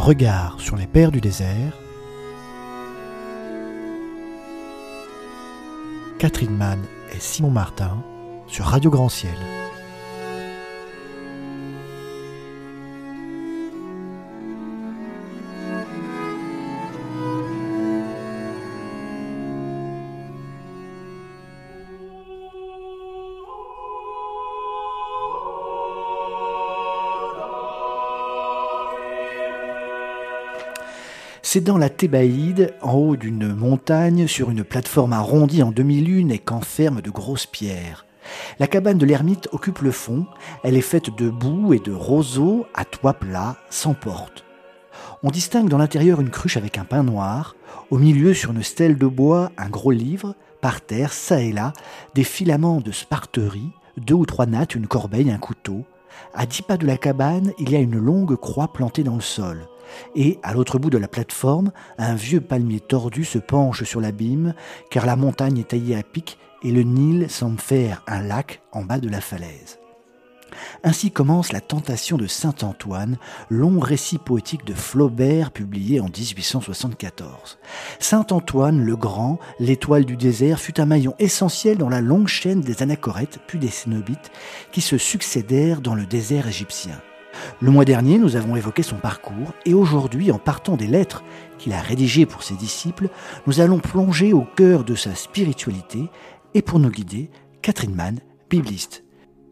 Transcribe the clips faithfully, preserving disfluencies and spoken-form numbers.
Regard sur les pères du désert. Catherine Mann et Simon Martin sur Radio Grand Ciel. C'est dans la Thébaïde, en haut d'une montagne, sur une plateforme arrondie en demi-lune et qu'enferment de grosses pierres. La cabane de l'ermite occupe le fond. Elle est faite de boue et de roseaux à toit plat, sans porte. On distingue dans l'intérieur une cruche avec un pain noir. Au milieu, sur une stèle de bois, un gros livre. Par terre, ça et là, des filaments de sparterie, deux ou trois nattes, une corbeille, un couteau. À dix pas de la cabane, il y a une longue croix plantée dans le sol. Et, à l'autre bout de la plateforme, un vieux palmier tordu se penche sur l'abîme, car la montagne est taillée à pic et le Nil semble faire un lac en bas de la falaise. Ainsi commence La Tentation de Saint Antoine, long récit poétique de Flaubert publié en dix-huit cent soixante-quatorze. Saint Antoine le Grand, l'étoile du désert, fut un maillon essentiel dans la longue chaîne des Anachorètes puis des Cénobites qui se succédèrent dans le désert égyptien. Le mois dernier, nous avons évoqué son parcours et aujourd'hui, en partant des lettres qu'il a rédigées pour ses disciples, nous allons plonger au cœur de sa spiritualité et pour nous guider, Catherine Mann, bibliste.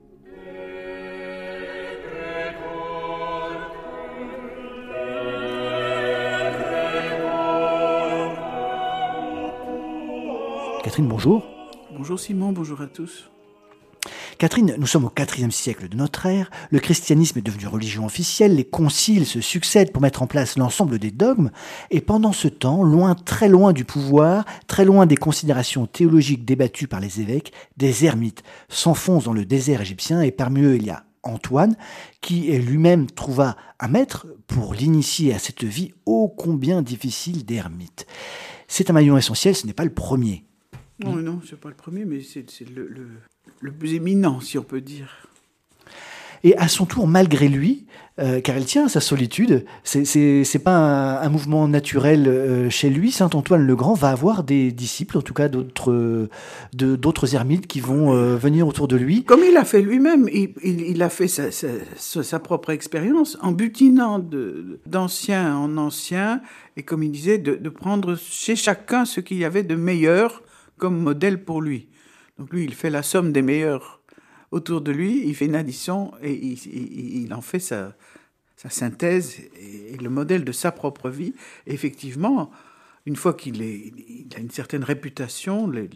Catherine, bonjour. Bonjour Simon, bonjour à tous. Catherine, nous sommes au quatrième siècle de notre ère, le christianisme est devenu religion officielle, les conciles se succèdent pour mettre en place l'ensemble des dogmes, et pendant ce temps, loin, très loin du pouvoir, très loin des considérations théologiques débattues par les évêques, des ermites s'enfoncent dans le désert égyptien, et parmi eux il y a Antoine, qui lui-même trouva un maître pour l'initier à cette vie ô combien difficile d'ermite. C'est un maillon essentiel, ce n'est pas le premier. Non, non, c'est pas le premier, mais c'est, c'est le, le, le plus éminent, si on peut dire. Et à son tour, malgré lui, euh, car il tient à sa solitude, c'est, c'est, c'est pas un, un mouvement naturel euh, chez lui, Saint Antoine le Grand va avoir des disciples, en tout cas d'autres, de, d'autres ermites qui vont euh, venir autour de lui. Comme il a fait lui-même, il, il, il a fait sa, sa, sa propre expérience en butinant de, d'ancien en ancien, et comme il disait, de, de prendre chez chacun ce qu'il y avait de meilleur comme modèle pour lui. Donc lui, il fait la somme des meilleurs autour de lui, il fait une addition et il, il, il en fait sa, sa synthèse et, et le modèle de sa propre vie. Et effectivement, une fois qu'il est, il a une certaine réputation, les,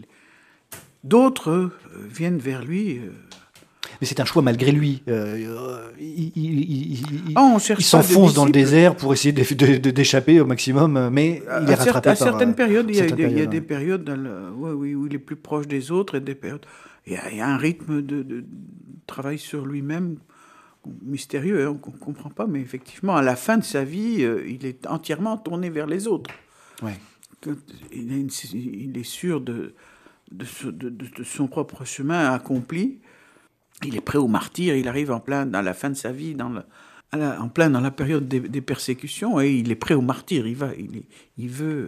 d'autres euh, viennent vers lui. Euh, Mais c'est un choix malgré lui. Euh, il il, il, oh, il s'enfonce dans le désert pour essayer de, de, de, d'échapper au maximum, mais il est rattrapé à par... certaines périodes, il y a, certaines des, périodes, il y a des ouais. périodes dans le, ouais, oui, où il est plus proche des autres et des périodes... Il y a, il y a un rythme de, de, de travail sur lui-même mystérieux, hein, qu'on ne comprend pas, mais effectivement, à la fin de sa vie, euh, il est entièrement tourné vers les autres. Ouais. Il, est une, il est sûr de, de, de, de, de son propre chemin accompli. Il est prêt au martyr, il arrive en plein dans la fin de sa vie, dans le, à la, en plein dans la période des, des persécutions, et il est prêt au martyr. Il va, il, est, il veut,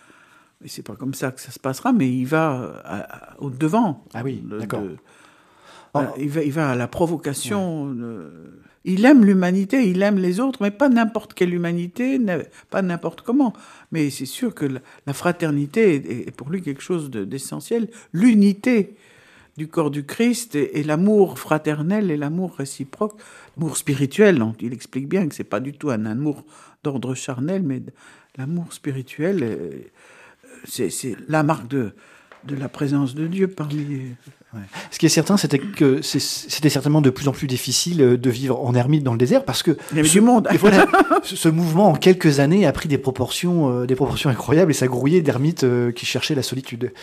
et c'est pas comme ça que ça se passera, mais il va à, à, au devant. Ah oui, de, d'accord. De, oh. il, va, il va à la provocation. Ouais. De, il aime l'humanité, il aime les autres, mais pas n'importe quelle humanité, pas n'importe comment. Mais c'est sûr que la, la fraternité est, est pour lui quelque chose de, d'essentiel. L'unité du corps du Christ et, et l'amour fraternel et l'amour réciproque, l'amour spirituel. Donc il explique bien que c'est pas du tout un amour d'ordre charnel, mais l'amour spirituel, c'est, c'est la marque de, de la présence de Dieu parmi... Ouais. Ce qui est certain, c'était que c'est, c'était certainement de plus en plus difficile de vivre en ermite dans le désert parce que il y avait ce, du monde. Et voilà, ce mouvement en quelques années a pris des proportions, euh, des proportions incroyables et ça grouillait d'ermites euh, qui cherchaient la solitude.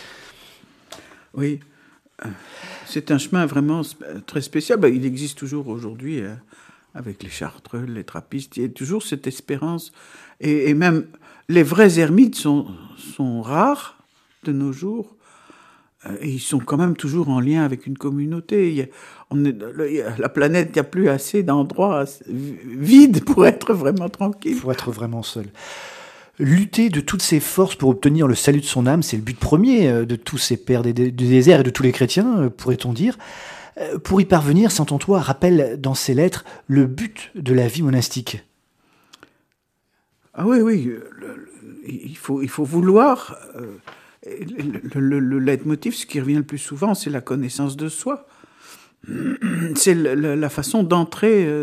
Oui, c'est un chemin vraiment très spécial. Ben, il existe toujours aujourd'hui hein, avec les chartreux, les trappistes. Il y a toujours cette espérance et, et même les vrais ermites sont, sont rares de nos jours. Et ils sont quand même toujours en lien avec une communauté. Il y a, on est, la planète, il n'y a plus assez d'endroits vides pour être vraiment tranquille. Pour être vraiment seul. Lutter de toutes ses forces pour obtenir le salut de son âme, c'est le but premier de tous ces pères du désert et de tous les chrétiens, pourrait-on dire. Pour y parvenir, saint Antoine rappelle dans ses lettres le but de la vie monastique. Ah oui, oui, le, le, il, faut, il faut vouloir... Euh, Le, le, le leitmotiv, ce qui revient le plus souvent, c'est la connaissance de soi. C'est le, le, la façon d'entrer euh,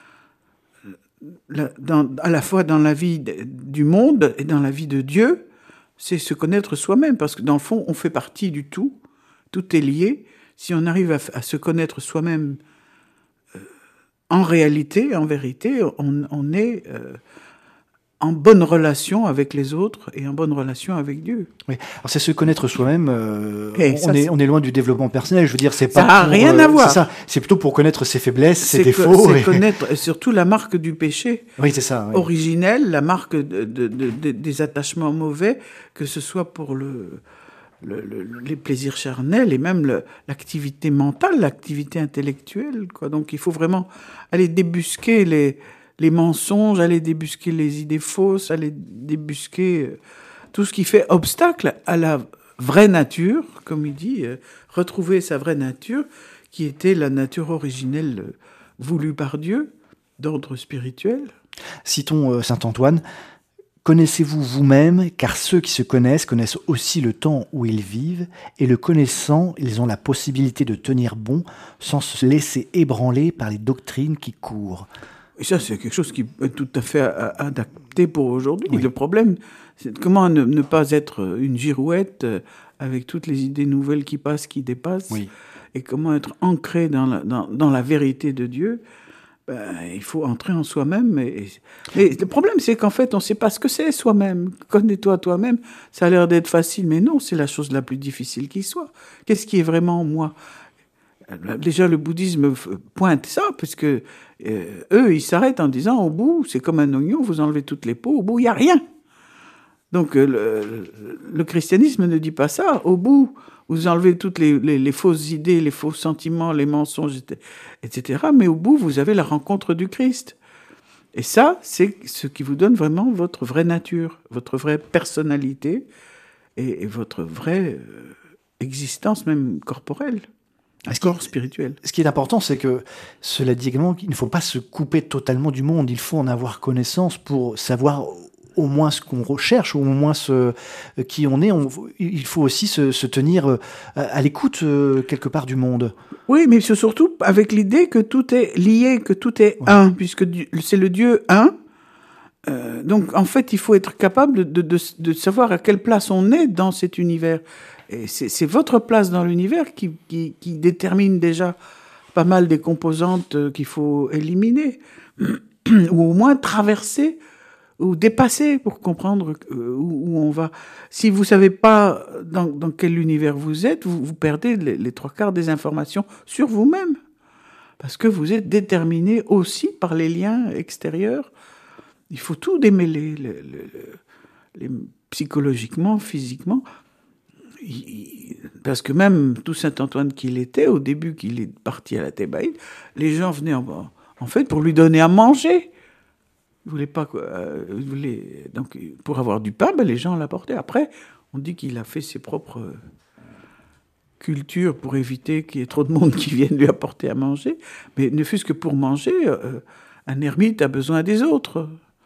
la, dans, à la fois dans la vie de, du monde et dans la vie de Dieu. C'est se connaître soi-même, parce que dans le fond, on fait partie du tout. Tout est lié. Si on arrive à, à se connaître soi-même euh, en réalité, en vérité, on, on est... Euh, en bonne relation avec les autres et en bonne relation avec Dieu. Oui. Alors c'est se connaître soi-même. Euh, on, ça, est, on est loin du développement personnel. Je veux dire, c'est pas. Ça n'a rien euh, à voir. C'est ça. C'est plutôt pour connaître ses faiblesses, ses c'est défauts. C'est et... connaître et surtout la marque du péché. Oui, c'est ça. Oui. Originelle, la marque de, de, de, de, des attachements mauvais, que ce soit pour le, le, le les plaisirs charnels et même le, l'activité mentale, l'activité intellectuelle, quoi. Donc il faut vraiment aller débusquer les les mensonges, aller débusquer les idées fausses, aller débusquer tout ce qui fait obstacle à la vraie nature, comme il dit, euh, retrouver sa vraie nature, qui était la nature originelle euh, voulue par Dieu, d'ordre spirituel. Citons euh, saint Antoine. « Connaissez-vous vous-même, car ceux qui se connaissent connaissent aussi le temps où ils vivent, et le connaissant, ils ont la possibilité de tenir bon sans se laisser ébranler par les doctrines qui courent. » Et ça, c'est quelque chose qui est tout à fait adapté pour aujourd'hui. Oui. Le problème, c'est comment ne, ne pas être une girouette avec toutes les idées nouvelles qui passent, qui dépassent, oui. et comment être ancré dans la, dans, dans la vérité de Dieu. Ben, il faut entrer en soi-même. Et, mais le problème, c'est qu'en fait, on ne sait pas ce que c'est soi-même. Connais-toi toi-même. Ça a l'air d'être facile, mais non, c'est la chose la plus difficile qui soit. Qu'est-ce qui est vraiment moi ? Déjà, le bouddhisme pointe ça, parce que euh, eux, ils s'arrêtent en disant, au bout, c'est comme un oignon, vous enlevez toutes les peaux, au bout, il n'y a rien. Donc, euh, le, le christianisme ne dit pas ça. Au bout, vous enlevez toutes les, les, les fausses idées, les faux sentiments, les mensonges, et cetera. Mais au bout, vous avez la rencontre du Christ. Et ça, c'est ce qui vous donne vraiment votre vraie nature, votre vraie personnalité et, et votre vraie euh, existence, même corporelle. Un corps spirituel. Ce qui est important, c'est que, cela dit également, qu'il ne faut pas se couper totalement du monde. Il faut en avoir connaissance pour savoir au moins ce qu'on recherche, au moins ce, qui on est. On, il faut aussi se, se tenir à l'écoute, quelque part, du monde. Oui, mais c'est surtout avec l'idée que tout est lié, que tout est ouais. un, puisque c'est le Dieu un. Euh, donc, en fait, il faut être capable de, de, de savoir à quelle place on est dans cet univers. Et c'est, c'est votre place dans l'univers qui, qui, qui détermine déjà pas mal des composantes qu'il faut éliminer, ou au moins traverser, ou dépasser pour comprendre où, où on va. Si vous ne savez pas dans, dans quel univers vous êtes, vous, vous perdez les, les trois quarts des informations sur vous-même, parce que vous êtes déterminé aussi par les liens extérieurs. Il faut tout démêler, le, le, le, les, psychologiquement, physiquement. Parce que même tout Saint-Antoine qu'il était, au début qu'il est parti à la Thébaïde, les gens venaient en, en fait pour lui donner à manger. Ils voulaient pas quoi. Euh, ils voulaient, donc pour avoir du pain, ben, les gens l'apportaient. Après, on dit qu'il a fait ses propres cultures pour éviter qu'il y ait trop de monde qui vienne lui apporter à manger. Mais ne fût-ce que pour manger, euh, un ermite a besoin des autres.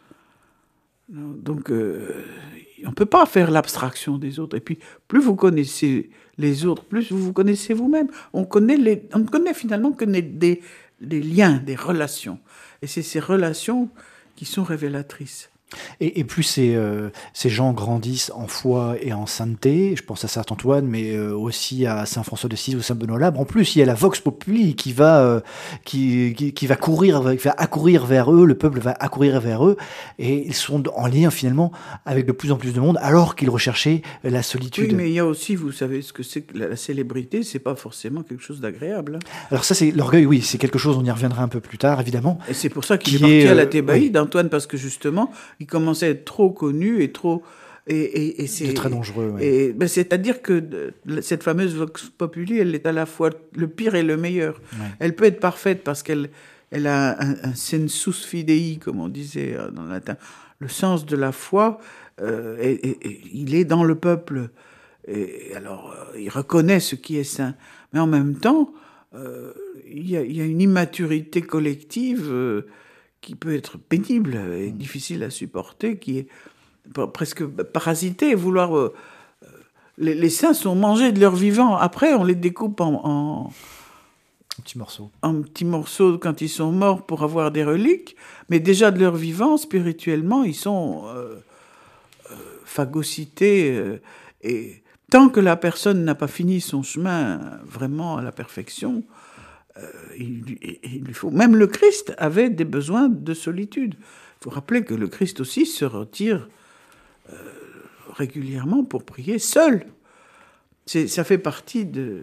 Donc, euh, on ne peut pas faire l'abstraction des autres. Et puis, plus vous connaissez les autres, plus vous vous connaissez vous-même. On connaît les, on ne connaît finalement que des, des, des liens, des relations. Et c'est ces relations qui sont révélatrices. Et, et plus ces, euh, ces gens grandissent en foi et en sainteté, je pense à saint Antoine, mais euh, aussi à saint François d'Assise ou saint Benoît l'Abre. En plus, il y a la vox populi qui va, euh, qui, qui, qui va courir, qui va accourir vers eux, le peuple va accourir vers eux, et ils sont en lien finalement avec de plus en plus de monde, alors qu'ils recherchaient la solitude. Oui, mais il y a aussi, vous savez ce que c'est que la, la célébrité, c'est pas forcément quelque chose d'agréable. Alors ça, c'est l'orgueil, oui, c'est quelque chose, on y reviendra un peu plus tard, évidemment. Et c'est pour ça qu'il est parti est, à la Thébaïde, euh, oui. Antoine, parce que justement, il commençait à être trop connu et trop Et, et, et c'est de très dangereux. Ouais. Et, ben, c'est-à-dire que de, cette fameuse vox populi, elle est à la fois le pire et le meilleur. Ouais. Elle peut être parfaite parce qu'elle elle a un, un sensus fidei, comme on disait dans le latin. Le sens de la foi, euh, et, et, et, il est dans le peuple. Et alors, euh, il reconnaît ce qui est saint. Mais en même temps, euh, il y a, il y a une immaturité collective euh, qui peut être pénible et mmh. difficile à supporter, qui est presque parasité, vouloir... Euh, les, les saints sont mangés de leur vivant. Après, on les découpe en... en En petits morceaux. En petits morceaux quand ils sont morts pour avoir des reliques. Mais déjà de leur vivant, spirituellement, ils sont euh, euh, phagocytés. Euh, et tant que la personne n'a pas fini son chemin vraiment à la perfection, euh, il, il lui faut... Même le Christ avait des besoins de solitude. Il faut rappeler que le Christ aussi se retire euh, régulièrement pour prier seul. C'est, ça fait partie de...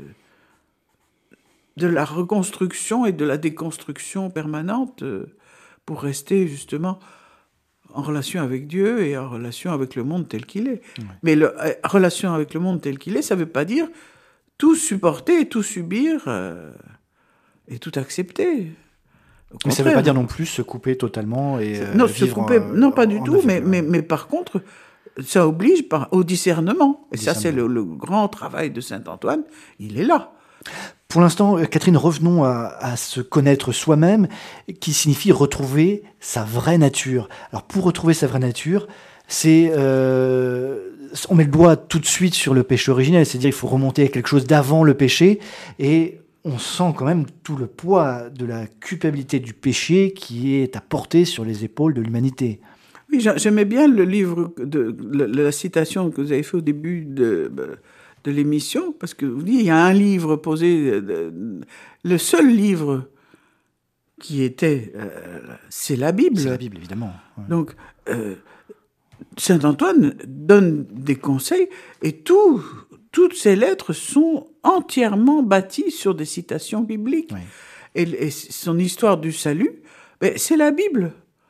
de la reconstruction et de la déconstruction permanente pour rester justement en relation avec Dieu et en relation avec le monde tel qu'il est. Ouais. Mais la euh, relation avec le monde tel qu'il est, ça ne veut pas dire tout supporter et tout subir euh, et tout accepter. Mais ça ne veut pas dire non plus se couper totalement et euh, non, vivre se couper, en, non, pas du tout, aveugle, mais, ouais. mais, mais par contre, ça oblige par, au discernement. Et discernement. ça, c'est le, le grand travail de saint Antoine, il est là. Pour l'instant, Catherine, revenons à, à se connaître soi-même, qui signifie retrouver sa vraie nature. Alors, pour retrouver sa vraie nature, c'est, euh, on met le doigt tout de suite sur le péché originel, c'est-à-dire qu'il faut remonter à quelque chose d'avant le péché, et on sent quand même tout le poids de la culpabilité du péché qui est à porter sur les épaules de l'humanité. Oui, j'aimais bien le livre, de, de la citation que vous avez fait au début de... de l'émission, parce que vous dites, il y a un livre posé, le seul livre qui était, euh, c'est la Bible. C'est la Bible, évidemment. Ouais. Donc, euh, saint Antoine donne des conseils, et tout, toutes ces lettres sont entièrement bâties sur des citations bibliques. Ouais. Et, et son histoire du salut, ben, c'est la Bible.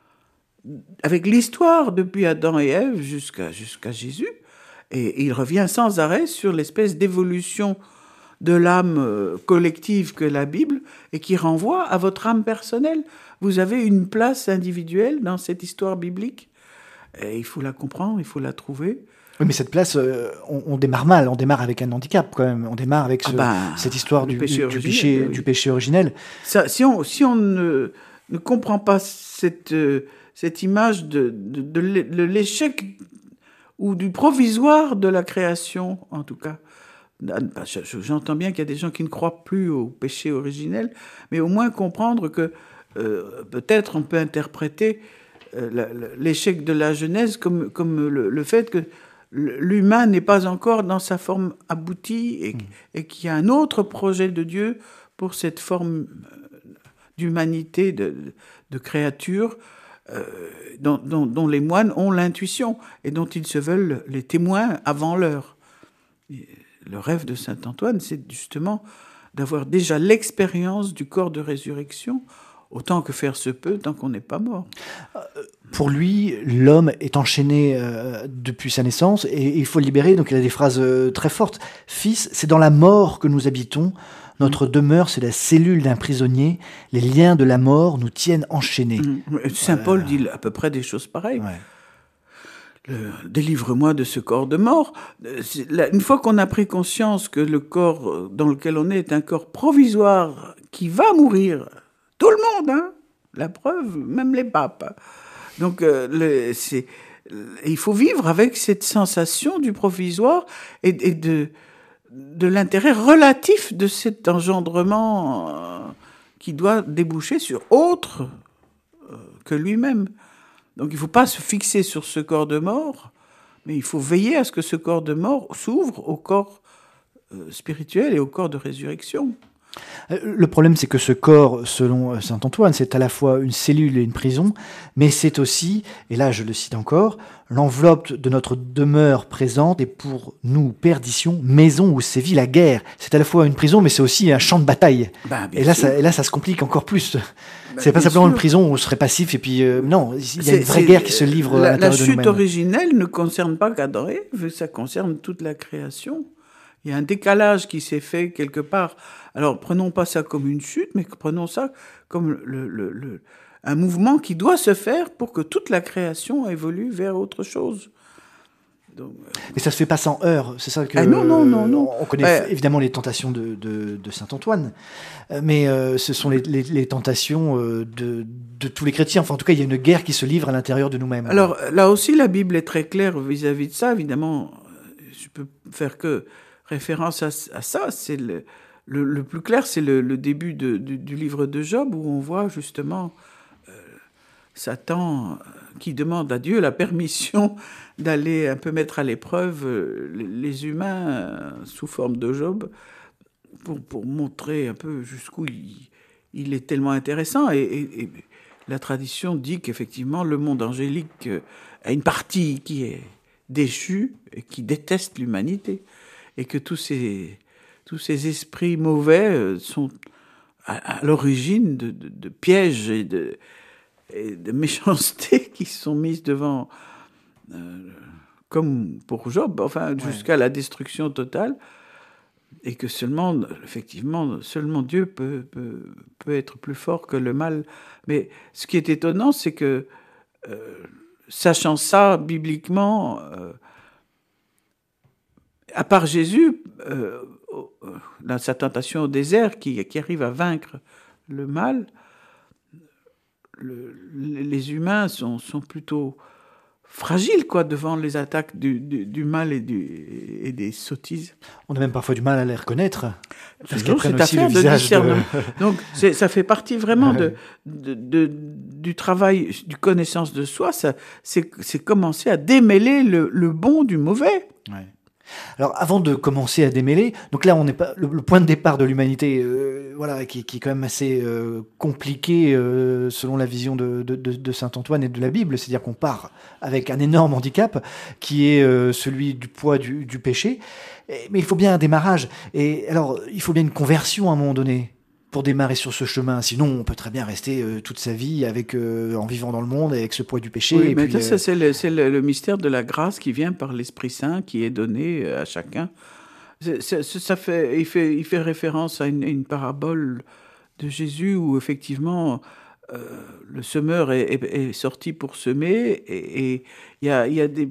Avec l'histoire depuis Adam et Ève jusqu'à, jusqu'à Jésus. Et il revient sans arrêt sur l'espèce d'évolution de l'âme collective que la Bible, et qui renvoie à votre âme personnelle. Vous avez une place individuelle dans cette histoire biblique. Et il faut la comprendre, il faut la trouver. Oui, mais cette place, euh, on, on démarre mal, on démarre avec un handicap quand même. On démarre avec ce, ah ben, cette histoire du, péché, du, du, péché, oui. du péché originel. Ça, si on, si on ne, ne comprend pas cette, cette image de, de, de, de l'échec ou du provisoire de la création, en tout cas. J'entends bien qu'il y a des gens qui ne croient plus au péché originel, mais au moins comprendre que euh, peut-être on peut interpréter euh, l'échec de la Genèse comme, comme le, le fait que l'humain n'est pas encore dans sa forme aboutie et, mmh. et qu'il y a un autre projet de Dieu pour cette forme d'humanité, de, de créature, Euh, dont, dont, dont les moines ont l'intuition et dont ils se veulent les témoins avant l'heure. Et le rêve de saint Antoine, c'est justement d'avoir déjà l'expérience du corps de résurrection, autant que faire se peut, tant qu'on n'est pas mort. Pour lui, l'homme est enchaîné euh, depuis sa naissance et il faut le libérer, donc il a des phrases euh, très fortes. « Fils, c'est dans la mort que nous habitons. Notre mmh. demeure, c'est la cellule d'un prisonnier. Les liens de la mort nous tiennent enchaînés. Mmh. » Saint Paul euh... dit à peu près des choses pareilles. Ouais. Le, délivre-moi de ce corps de mort. Une fois qu'on a pris conscience que le corps dans lequel on est est un corps provisoire qui va mourir, tout le monde, hein, la preuve, même les papes. Donc, euh, le, c'est, il faut vivre avec cette sensation du provisoire et, et de... de l'intérêt relatif de cet engendrement euh, qui doit déboucher sur autre euh, que lui-même. Donc il ne faut pas se fixer sur ce corps de mort, mais il faut veiller à ce que ce corps de mort s'ouvre au corps euh, spirituel et au corps de résurrection. Le problème, c'est que ce corps, selon saint Antoine, c'est à la fois une cellule et une prison, mais c'est aussi, et là je le cite encore, l'enveloppe de notre demeure présente et pour nous, perdition, maison où sévit la guerre. C'est à la fois une prison, mais c'est aussi un champ de bataille. Ben, bien et, là, sûr. ça, et là, ça se complique encore plus. Ben, c'est pas bien simplement sûr. une prison où on serait passif et puis euh, non, il y a C'est- une vraie c'est- guerre qui se livre la, à la l'intérieur de chute nous-mêmes. originelle ne concerne pas qu'Adam-Ève, ça concerne toute la création. Il y a un décalage qui s'est fait quelque part. Alors, prenons pas ça comme une chute, mais prenons ça comme le, le, le- un mouvement qui doit se faire pour que toute la création évolue vers autre chose. Donc, Mais ça se fait pas sans heurts, c'est ça que... Ah non, non, non, non. On connaît Ouais. évidemment les tentations de, de, de saint Antoine, euh, mais euh, ce sont les, les, les tentations euh, de, de tous les chrétiens. Enfin, en tout cas, il y a une guerre qui se livre à l'intérieur de nous-mêmes. Alors là aussi, la Bible est très claire vis-à-vis de ça. Évidemment, je peux faire que référence à, à ça. C'est le, le, le plus clair, c'est le, le début de, du, du livre de Job, où on voit justement euh, Satan euh, qui demande à Dieu la permission d'aller un peu mettre à l'épreuve euh, les, les humains euh, sous forme de Job, pour, pour montrer un peu jusqu'où il, il est tellement intéressant. Et, et, et la tradition dit qu'effectivement, le monde angélique euh, a une partie qui est déchue et qui déteste l'humanité. Et que tous ces, tous ces esprits mauvais euh, sont à, à l'origine de, de, de pièges et de, et de méchancetés qui sont mises devant, euh, comme pour Job, enfin, Ouais. jusqu'à la destruction totale. Et que seulement, effectivement, seulement Dieu peut, peut, peut être plus fort que le mal. Mais ce qui est étonnant, c'est que, euh, sachant ça bibliquement, euh, à part Jésus, euh, dans sa tentation au désert, qui, qui arrive à vaincre le mal, le, les humains sont, sont plutôt fragiles, quoi, devant les attaques du, du, du mal et, du, et des sottises. On a même parfois du mal à les reconnaître. Parce Toujours qu'elles prennent cette aussi le affaire de visage discernement. de... Donc, c'est, ça fait partie vraiment de, de, de, du travail, du connaissance de soi. Ça, c'est, c'est commencer à démêler le, le bon du mauvais. Ouais. Alors, avant de commencer à démêler, donc là, on n'est pas le, le point de départ de l'humanité, euh, voilà, qui, qui est quand même assez euh, compliqué euh, selon la vision de, de, de, de saint Antoine et de la Bible, c'est-à-dire qu'on part avec un énorme handicap qui est euh, celui du poids du, du péché, et, mais il faut bien un démarrage. Et alors, il faut bien une conversion à un moment donné pour démarrer sur ce chemin. Sinon, on peut très bien rester euh, toute sa vie avec, euh, en vivant dans le monde avec ce poids du péché. Oui, et mais puis, ça, euh, c'est, le, c'est le, le mystère de la grâce qui vient par l'Esprit Saint, qui est donné à chacun. C'est, c'est, ça fait, il, fait, il fait référence à une, une parabole de Jésus où, effectivement, euh, le semeur est, est, est sorti pour semer, et il y a, y a des,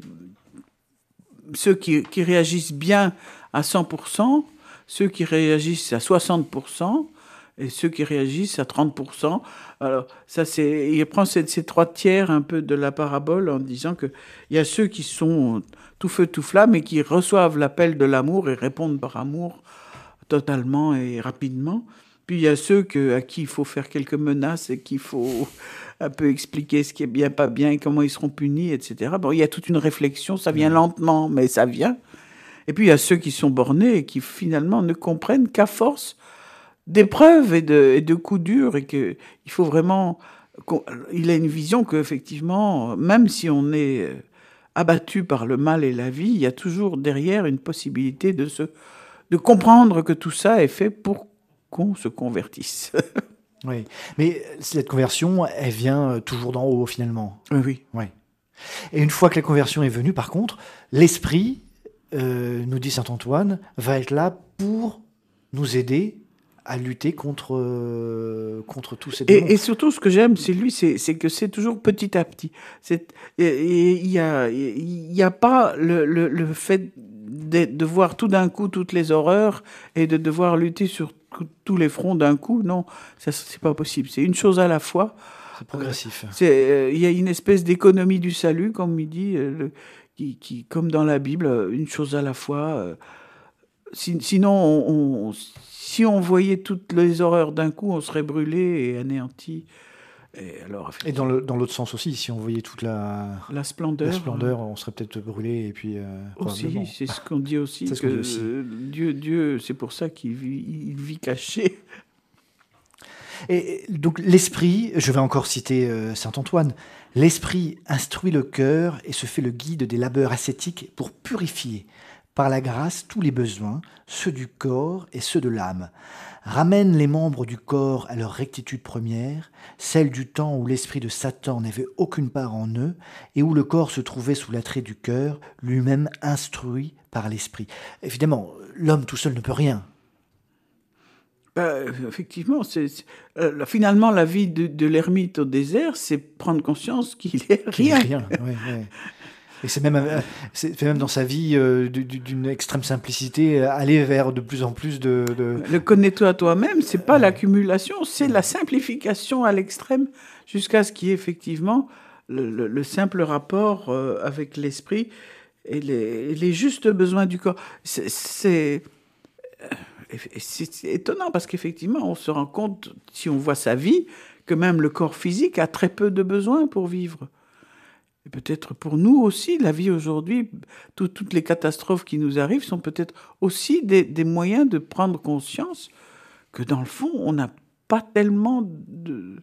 ceux qui, qui réagissent bien à cent pour cent, ceux qui réagissent à soixante pour cent, et ceux qui réagissent à trente pour cent. Alors, ça, c'est, il prend ces, ces trois tiers un peu de la parabole en disant que il y a ceux qui sont tout feu, tout flamme et qui reçoivent l'appel de l'amour et répondent par amour totalement et rapidement. Puis il y a ceux que, à qui il faut faire quelques menaces et qu'il faut un peu expliquer ce qui est bien, pas bien, et comment ils seront punis, et cetera. Bon, il y a toute une réflexion, ça vient lentement, mais ça vient. Et puis il y a ceux qui sont bornés et qui finalement ne comprennent qu'à force d'épreuves et de, et de coups durs, et qu'il faut vraiment... Il a une vision qu'effectivement, même si on est abattu par le mal et la vie, il y a toujours derrière une possibilité de, se, de comprendre que tout ça est fait pour qu'on se convertisse. Oui, mais cette conversion, elle vient toujours d'en haut, finalement. Oui, oui. Oui. Et une fois que la conversion est venue, par contre, l'esprit, euh, nous dit saint Antoine, va être là pour nous aider à lutter contre, euh, contre tous ces démons. Et, et surtout, ce que j'aime, c'est lui, c'est, c'est que c'est toujours petit à petit. C'est, il y a, il y a pas le, le, le fait de, de voir tout d'un coup toutes les horreurs et de devoir lutter sur tous les fronts d'un coup. Non, ça, c'est pas possible. C'est une chose à la fois. C'est progressif. C'est, euh, il y a une espèce d'économie du salut, comme il dit, euh, le, qui, qui, comme dans la Bible, une chose à la fois. Euh, si, sinon, on, on, si on voyait toutes les horreurs d'un coup, on serait brûlé et anéanti. Et, alors, et dans, le, dans l'autre sens aussi, si on voyait toute la, la splendeur, la splendeur on serait peut-être brûlé. Et puis, euh, aussi, c'est ce qu'on dit aussi, c'est ce que qu'on dit aussi. Dieu, Dieu, c'est pour ça qu'il vit, il vit caché. Et donc l'esprit, je vais encore citer euh, saint Antoine, l'esprit instruit le cœur et se fait le guide des labeurs ascétiques pour purifier par la grâce tous les besoins, ceux du corps et ceux de l'âme. Ramène les membres du corps à leur rectitude première, celle du temps où l'esprit de Satan n'avait aucune part en eux et où le corps se trouvait sous l'attrait du cœur, lui-même instruit par l'esprit. Évidemment, l'homme tout seul ne peut rien. Ben, effectivement, c'est, c'est, euh, finalement, la vie de, de l'ermite au désert, c'est prendre conscience qu'il est rien. Qu'il est rien, ouais, ouais. Et c'est même, euh, c'est même dans sa vie euh, d'une extrême simplicité, euh, aller vers de plus en plus de... de... Le connais-toi à toi-même, c'est pas euh, l'accumulation, c'est euh, la simplification à l'extrême, jusqu'à ce qu'il y ait effectivement le, le, le simple rapport euh, avec l'esprit et les, les justes besoins du corps. C'est... c'est... C'est étonnant parce qu'effectivement, on se rend compte, si on voit sa vie, que même le corps physique a très peu de besoins pour vivre. Et peut-être pour nous aussi, la vie aujourd'hui, tout, toutes les catastrophes qui nous arrivent sont peut-être aussi des, des moyens de prendre conscience que dans le fond, on n'a pas tellement de,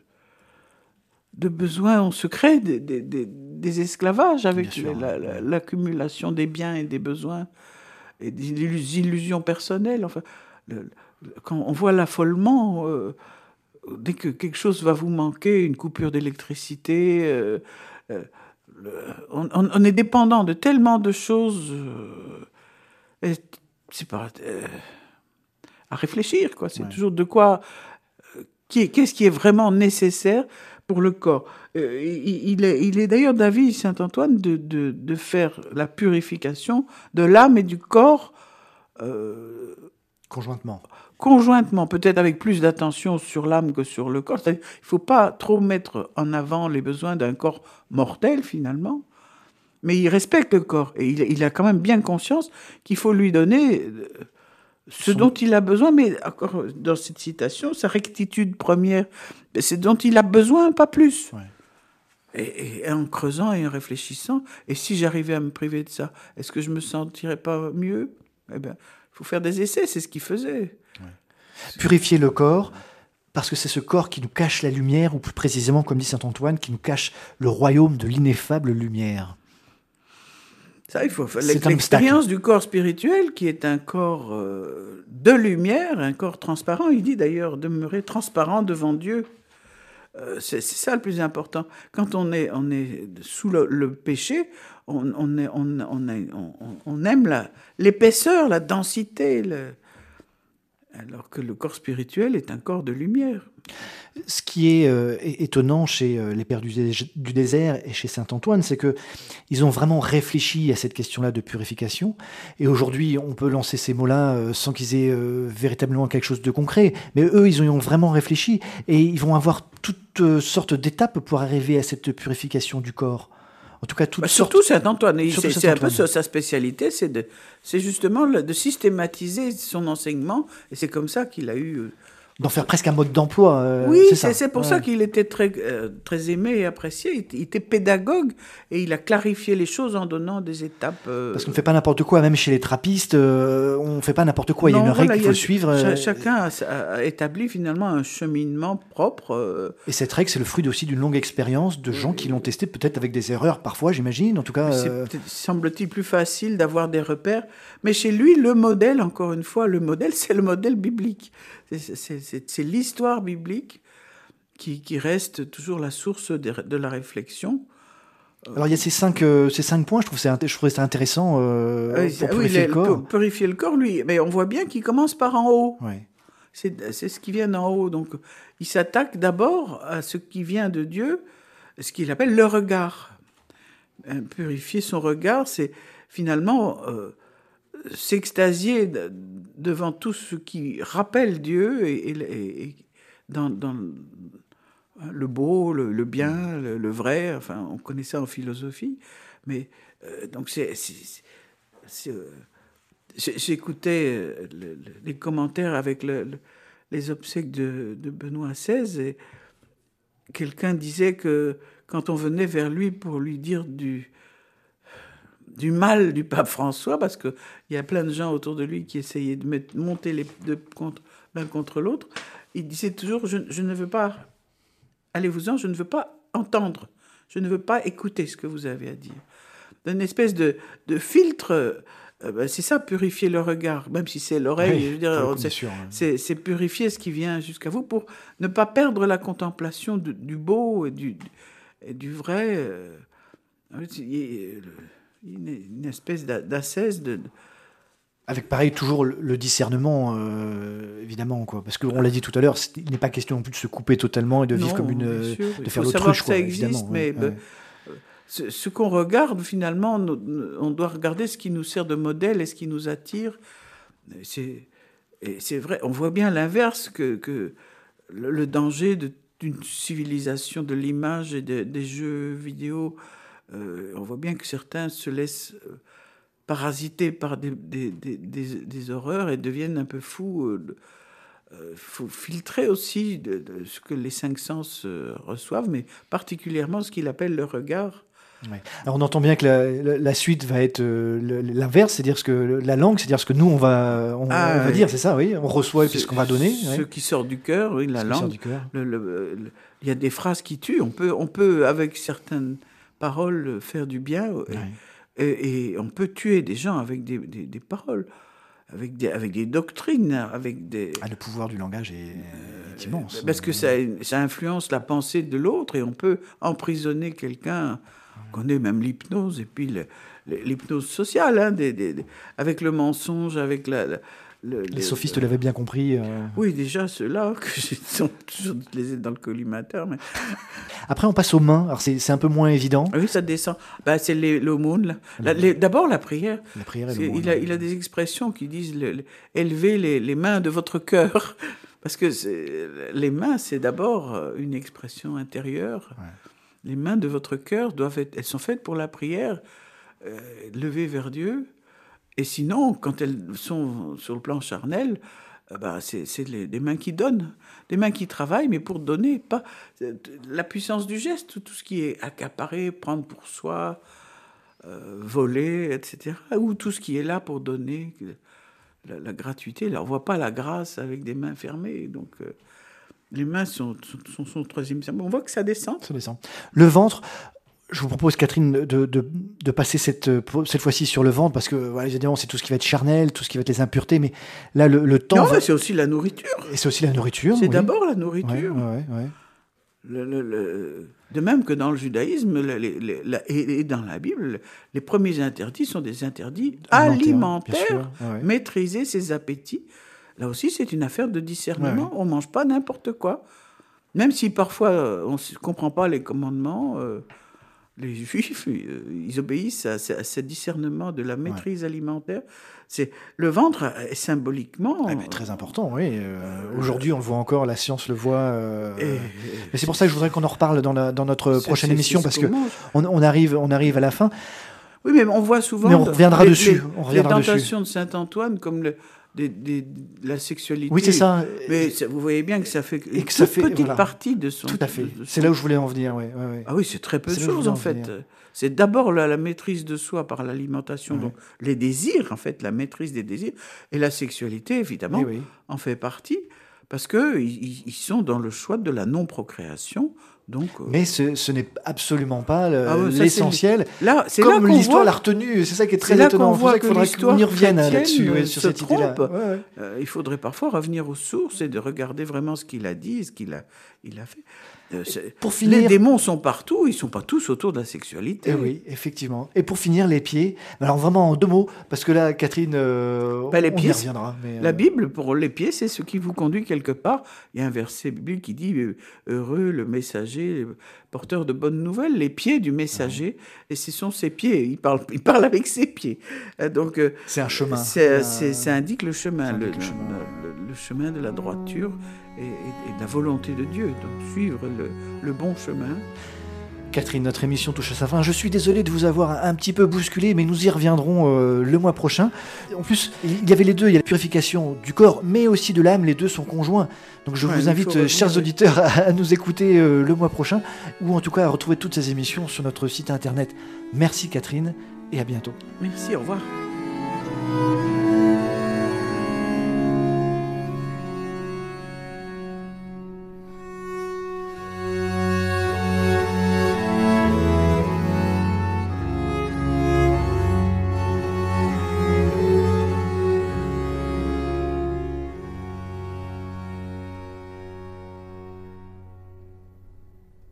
de besoins. On se crée des, des, des, des esclavages avec sûr, la, la, l'accumulation des biens et des besoins et des illusions personnelles. Enfin, Le, quand on voit l'affolement, euh, dès que quelque chose va vous manquer, une coupure d'électricité, euh, euh, le, on, on est dépendant de tellement de choses. Euh, et c'est pas euh, à réfléchir, quoi. C'est ouais. toujours de quoi. Euh, qui est, qu'est-ce qui est vraiment nécessaire pour le corps. Euh, il, il est, il est d'ailleurs d'avis, saint Antoine, de, de, de faire la purification de l'âme et du corps. Euh, Conjointement. Conjointement, peut-être avec plus d'attention sur l'âme que sur le corps. C'est-à-dire, il ne faut pas trop mettre en avant les besoins d'un corps mortel, finalement. Mais il respecte le corps. Et il, il a quand même bien conscience qu'il faut lui donner ce Son... dont il a besoin. Mais encore dans cette citation, sa rectitude première, c'est dont il a besoin, pas plus. Ouais. Et, et en creusant et en réfléchissant, et si j'arrivais à me priver de ça, est-ce que je me sentirais pas mieux ? Eh bien, il faut faire des essais, c'est ce qu'il faisait. Ouais. Purifier le corps, parce que c'est ce corps qui nous cache la lumière, ou plus précisément, comme dit saint Antoine, qui nous cache le royaume de l'ineffable lumière. Ça, il faut faire l'expérience du corps spirituel, qui est un corps euh, de lumière, un corps transparent. Il dit d'ailleurs demeurer transparent devant Dieu. Euh, c'est, c'est ça le plus important. Quand on est, on est sous le, le péché, on, on, est, on, on, est, on, on aime la, l'épaisseur, la densité, le... alors que le corps spirituel est un corps de lumière. Ce qui est euh, étonnant chez euh, les Pères du, dé- du désert et chez saint Antoine, c'est que ils ont vraiment réfléchi à cette question-là de purification. Et aujourd'hui, on peut lancer ces mots-là euh, sans qu'ils aient euh, véritablement quelque chose de concret. Mais eux, ils y ont vraiment réfléchi et ils vont avoir toutes euh, sortes d'étapes pour arriver à cette purification du corps. En tout cas, toutes bah, sortes... Surtout saint Antoine. Surtout c'est, saint c'est Antoine. un peu sa spécialité, c'est, de, c'est justement le, de systématiser son enseignement. Et c'est comme ça qu'il a eu... Euh, D'en faire presque un mode d'emploi. Euh, oui, c'est, c'est, ça. c'est pour ouais. ça qu'il était très, euh, très aimé et apprécié. Il était pédagogue et il a clarifié les choses en donnant des étapes. Euh... Parce qu'on ne fait pas n'importe quoi, même chez les trappistes, euh, on ne fait pas n'importe quoi. Non, il y a une voilà, règle qu'il faut suivre. Euh... Chacun a, a établi finalement un cheminement propre. Euh... Et cette règle, c'est le fruit aussi d'une longue expérience de gens qui l'ont testé, peut-être avec des erreurs parfois, j'imagine. En tout cas, euh... c'est semble-t-il plus facile d'avoir des repères. Mais chez lui, le modèle, encore une fois, le modèle, c'est le modèle biblique. C'est, c'est, c'est, c'est l'histoire biblique qui, qui reste toujours la source de, de la réflexion. Alors il y a ces cinq, euh, ces cinq points, je trouve, c'est, je trouvais ça intéressant euh, oui, pour purifier oui, le corps. Purifier le corps, lui, mais on voit bien qu'il commence par en haut. Ouais. C'est, c'est ce qui vient d'en haut. Donc il s'attaque d'abord à ce qui vient de Dieu, ce qu'il appelle le regard. Purifier son regard, c'est finalement... Euh, s'extasier de, devant tout ce qui rappelle Dieu et, et, et dans, dans le beau, le, le bien, le, le vrai. Enfin, on connaît ça en philosophie. Mais euh, donc c'est, c'est, c'est, c'est, j'écoutais le, le, les commentaires avec le, le, les obsèques de, de Benoît seize et quelqu'un disait que quand on venait vers lui pour lui dire du, du mal du pape François, parce qu'il y a plein de gens autour de lui qui essayaient de mettre, monter les deux contre, l'un contre l'autre, il disait toujours, je, je ne veux pas, allez-vous-en, je ne veux pas entendre, je ne veux pas écouter ce que vous avez à dire. Une espèce de, de filtre, euh, ben c'est ça, purifier le regard, même si c'est l'oreille, Oui, je veux dire, coup, c'est, sûr, hein. c'est, c'est purifier ce qui vient jusqu'à vous pour ne pas perdre la contemplation du, du beau et du, et du vrai. Euh, il y a une, une espèce d'ascèse de... Avec pareil, toujours le discernement, euh, évidemment, quoi. Parce qu'on l'a dit tout à l'heure, il n'est pas question non plus de se couper totalement et de vivre non, comme une... bien sûr. de Il faire faut l'autruche, savoir que quoi, ça existe, évidemment. mais Ouais, ben, ouais. ce, ce qu'on regarde, finalement, on doit regarder ce qui nous sert de modèle et ce qui nous attire. C'est, et c'est vrai, on voit bien l'inverse, que, que le, le danger de, d'une civilisation de l'image et de, des jeux vidéo. Euh, on voit bien que certains se laissent euh, parasiter par des, des, des, des, des horreurs et deviennent un peu fous. Il euh, faut filtrer aussi de, de ce que les cinq sens euh, reçoivent, mais particulièrement ce qu'il appelle le regard. Ouais. Alors on entend bien que la, la, la suite va être euh, l'inverse, c'est-à-dire ce que la langue, c'est-à-dire ce que nous on va, on, ah, on va dire, c'est ça, oui, on reçoit et puis ce qu'on va donner. Ce ouais. qui sort du cœur, oui, la ce langue. Le, le, le, il y a des phrases qui tuent. On peut, on peut avec certaines paroles faire du bien, et, ouais. et, et on peut tuer des gens avec des, des, des paroles, avec des, avec des doctrines, avec des. Ah, le pouvoir du langage est, est immense. Parce que ça, ça influence la pensée de l'autre et on peut emprisonner quelqu'un. On connaît même l'hypnose, et puis le, l'hypnose sociale, hein, des, des, des, avec le mensonge, avec la... la le, les, les sophistes euh, l'avaient bien compris. Euh... Oui, déjà, ceux-là, que j'ai toujours les dans le collimateur. Mais... Après, on passe aux mains. Alors, c'est, c'est un peu moins évident. Oui, ça descend. Ben, c'est les, l'aumône. La, les, d'abord, la prière. La prière et l'aumône. Il a, il a des expressions qui disent le, le, élevez les, les mains de votre cœur. Parce que c'est, les mains, c'est d'abord une expression intérieure. Ouais. Les mains de votre cœur doivent être, elles sont faites pour la prière, euh, levées vers Dieu. Et sinon, quand elles sont sur le plan charnel, euh, bah, c'est, c'est les, des mains qui donnent, des mains qui travaillent, mais pour donner, pas la puissance du geste, tout ce qui est accaparer, prendre pour soi, euh, voler, et cetera. Ou tout ce qui est là pour donner la, la gratuité. Là, on ne voit pas la grâce avec des mains fermées, donc... Euh, les mains sont, sont, sont au troisième cerveau. On voit que ça descend. Ça descend. Le ventre, je vous propose, Catherine, de, de, de passer cette, cette fois-ci sur le ventre, parce que, voilà, évidemment, c'est tout ce qui va être charnel, tout ce qui va être les impuretés, mais là, le, le temps... Non, va... mais c'est aussi la nourriture. Et c'est aussi la nourriture, C'est oui. d'abord la nourriture. Ouais, ouais, ouais. Le, le, le... De même que dans le judaïsme les, les, les, la, et dans la Bible, les premiers interdits sont des interdits alimentaires. alimentaires ouais. Maîtriser ses appétits. Là aussi, c'est une affaire de discernement. Ouais, ouais. On ne mange pas n'importe quoi. Même si parfois on ne comprend pas les commandements, euh, les Juifs, euh, ils obéissent à, à ce discernement de la maîtrise ouais. alimentaire. C'est, le ventre est symboliquement... Ah, mais très important, oui. Euh, aujourd'hui, on le voit encore, la science le voit. Euh, et, mais c'est pour ça que je voudrais qu'on en reparle dans, la, dans notre c'est, prochaine c'est, émission, c'est parce qu'on on, on arrive, on arrive à la fin. Oui, mais on voit souvent... Mais on reviendra les, dessus. Les, on reviendra les tentations dessus. de Saint-Antoine, comme le... Des, des, de la sexualité. Oui, c'est ça. Mais ça, vous voyez bien que ça fait une et que ça toute fait, petite voilà. partie de son... Tout à fait. De, de son... C'est là où je voulais en venir, oui. Ouais, ouais. Ah oui, c'est très peu de choses, en fait. Venir. C'est d'abord la, la maîtrise de soi par l'alimentation, ouais. donc les désirs, en fait, la maîtrise des désirs. Et la sexualité, évidemment, oui, oui. en fait partie, parce qu'ils ils sont dans le choix de la non-procréation. Donc, euh... Mais ce, ce n'est absolument pas le, ah ouais, ça, l'essentiel. C'est, là, c'est comme là l'histoire voit, l'a retenu, c'est ça qui est très c'est étonnant. Là qu'on voit il faudrait qu'on y revienne là-dessus, ouais, sur cette idée-là. Ouais, ouais. Euh, il faudrait parfois revenir aux sources et de regarder vraiment ce qu'il a dit, ce qu'il a, il a fait. Euh, pour finir, les démons sont partout, ils ne sont pas tous autour de la sexualité. Et oui, effectivement. Et pour finir, les pieds. Alors vraiment en deux mots, parce que là, Catherine, euh, bah, les on pieds, y reviendra. Mais, euh... La Bible, pour les pieds, c'est ce qui vous conduit quelque part. Il y a un verset biblique qui dit « Heureux le messager, porteur de bonnes nouvelles, les pieds du messager. Ah. » Et ce sont ses pieds. Il parle, il parle avec ses pieds. Donc, euh, c'est un chemin. C'est, euh... c'est, ça indique le chemin, indique le, le, chemin. Le, le, le chemin de la droiture et, et, et de la volonté de Dieu. Donc suivre le, le bon chemin. Catherine, notre émission touche à sa fin. Je suis désolé de vous avoir un, un petit peu bousculé, mais nous y reviendrons euh, le mois prochain. En plus, il y avait les deux, il y a la purification du corps, mais aussi de l'âme, les deux sont conjoints. Donc je ouais, vous invite, revenir, chers oui. auditeurs, à, à nous écouter euh, le mois prochain, ou en tout cas à retrouver toutes ces émissions sur notre site internet. Merci Catherine, et à bientôt. Merci, au revoir.